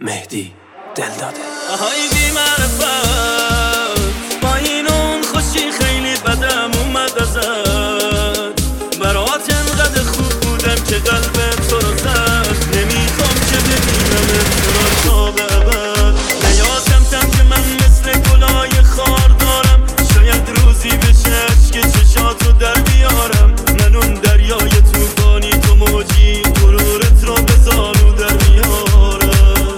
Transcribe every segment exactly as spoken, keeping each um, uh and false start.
مهدی دل داده. آهای بی معرفت با این اون خوشی خیلی بدم اومد ازت، برات انقدر خوب بودم که قلبت تو رو زد. نمیخوام که ببینم تو رو تا به ابد. نیادم تم که من مثل گلای خار دارم، شاید روزی بشه عشق چشاتو در بیارم. من اون دریای توفانی تو موجی، غرورت رو به زانو در میارم.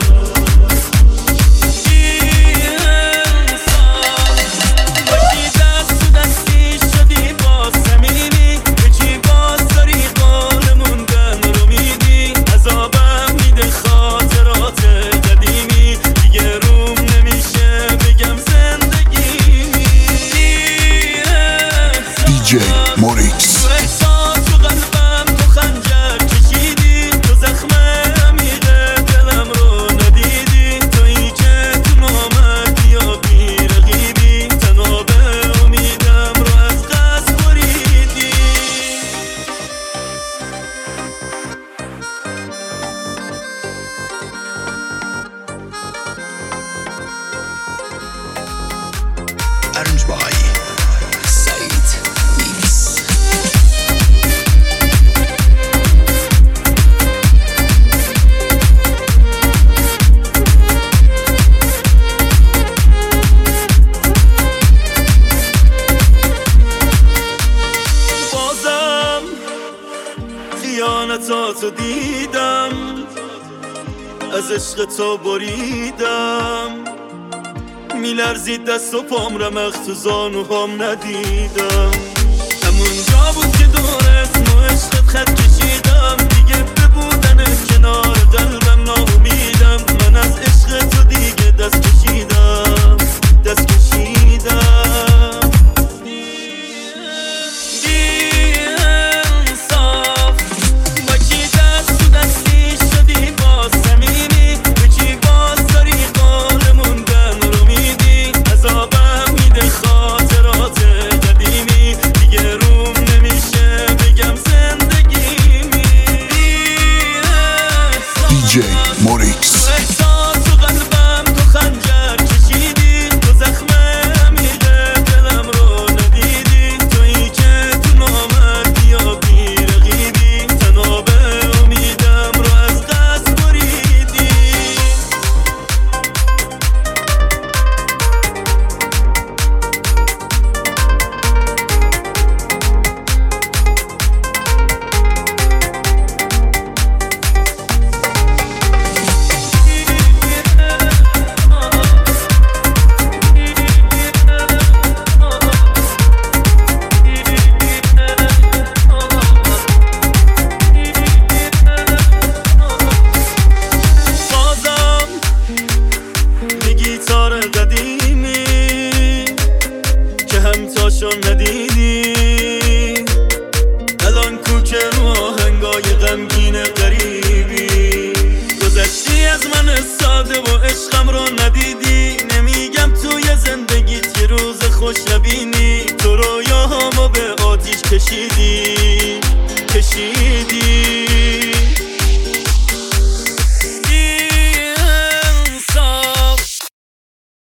Arranged by Said Mix. بازم خیانتاتو دیدم، از عشق تو بریدم. میلرزید دست و پام، رمق تو زانوهام ندیدم. همون جا بود که دور اسم و عشقت خط کشیدم. دیگه ببودن کنار قلبم ناامیدم. من از عشق تو دیگه دست کشیدم، دست کشیدم. بی انصاف با کی دست تو دستی شدی با صمیمی، به کی باز داری قول موندن رو میدی. عذابم میده خاطرات قدیمی، دیگه روم نمیشه بگم زندگیمی. دی جی موریکس. احساس و قلبم تو خنجر کشیدی، تو زخم عمیق دلم رو ندیدی. تویی که تو نامردی یا بی رقیبی، تناب امیدم رو از قصد بریدی. بازم یه گیتار قدیمی که همتاشو ندیدی. الان کوچه رو آهنگای غمگین غریبی. گذشتی از من ساده و عشقم رو ندیدی. نمیگم توی زندگیت یه روز خوش نبینی. تو رویاهامو به آتیش کشیدی، کشیدی.